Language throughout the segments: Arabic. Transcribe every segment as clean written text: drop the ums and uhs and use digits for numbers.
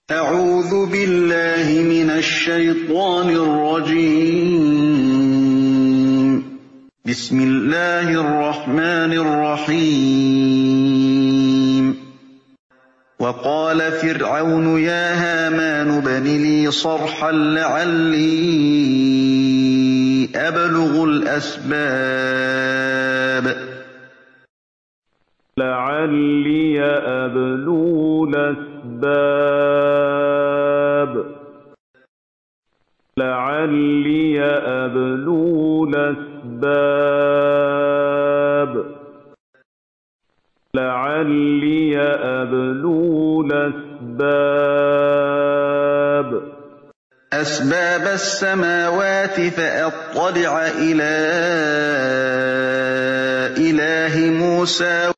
أعوذ بالله من الشيطان الرجيم. بسم الله الرحمن الرحيم. وقال فرعون يا هامان ابن لي صرحا لعلي أبلغ الأسباب أسباب السماوات فأطلع إلى إله موسى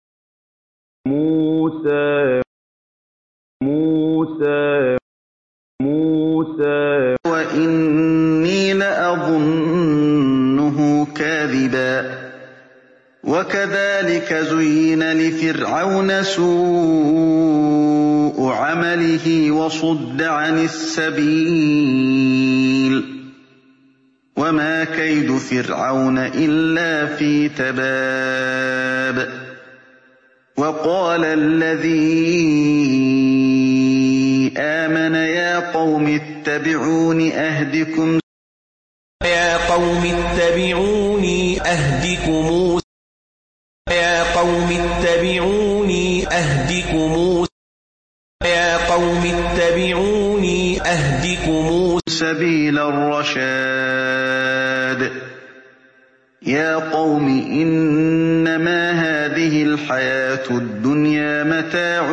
وإني لأظنه كاذبا وكذلك زين لفرعون سوء عمله وصد عن السبيل وما كيد فرعون إلا في تباب وقال الذي آمن يا قوم اتبعون أهدكم سبيل الرشاد يا قوم إنما هذه الحياة الدنيا متاع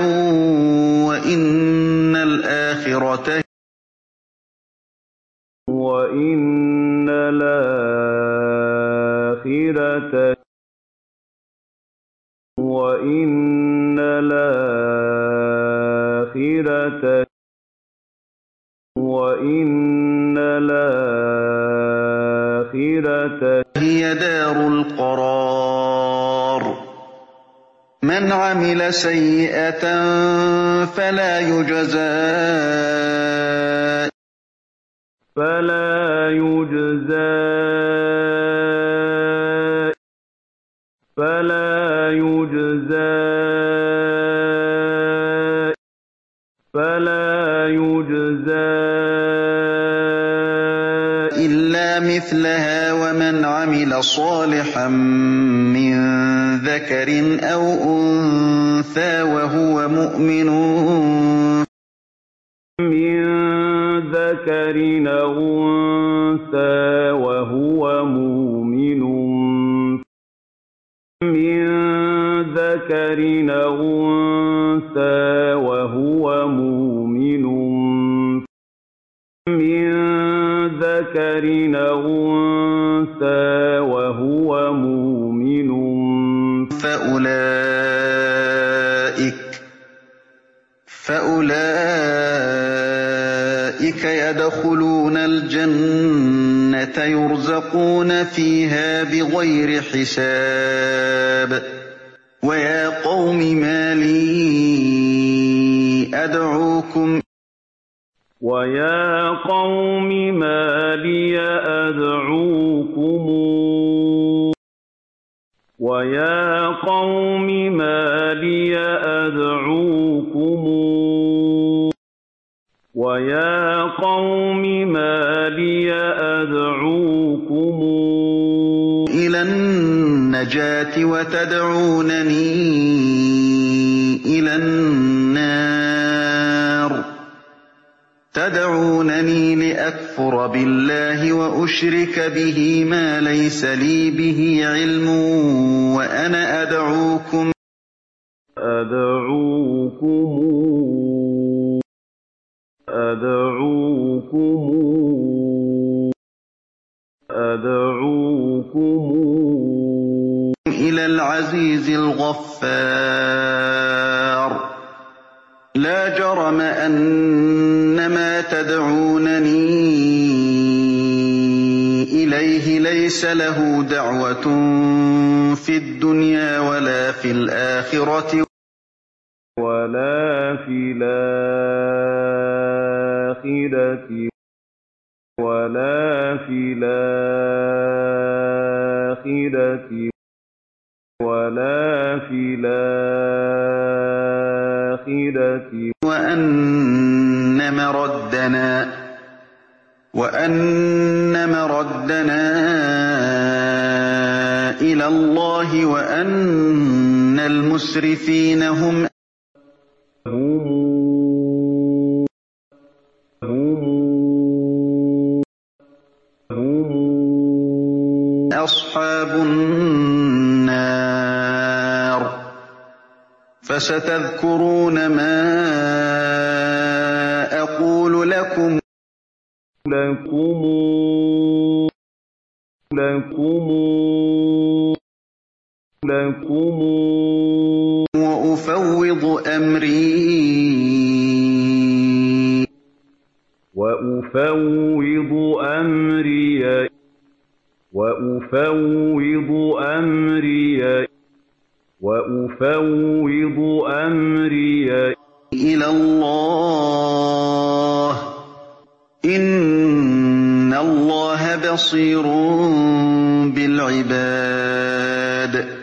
وإن الآخرة هي دار القرار من عمل سيئة فلا يجزى إلا مثلها ومن عمل صالحا من ذكر أو أنثى وهو مؤمن فأولئك يدخلون الجنة يرزقون فيها بغير حساب ويا قوم ما لي أدعوكم إلى النجاة وتدعونني إلى النار تدعونني لأكفر بالله وأشرك به ما ليس لي به علم وأنا أدعوكم إلى العزيز الغفار لا جرم أن ما تدعونني إليه ليس له دعوة في الدنيا ولا في الآخرة ولا في الآخرة ولا في الآخرة ولا في الآخرة وأن مردنا إلى الله وأن المسرفين هم أصحاب النار فستذكرون ما أقول لكم وأفوض أمري إلى الله إن الله بصير بالعباد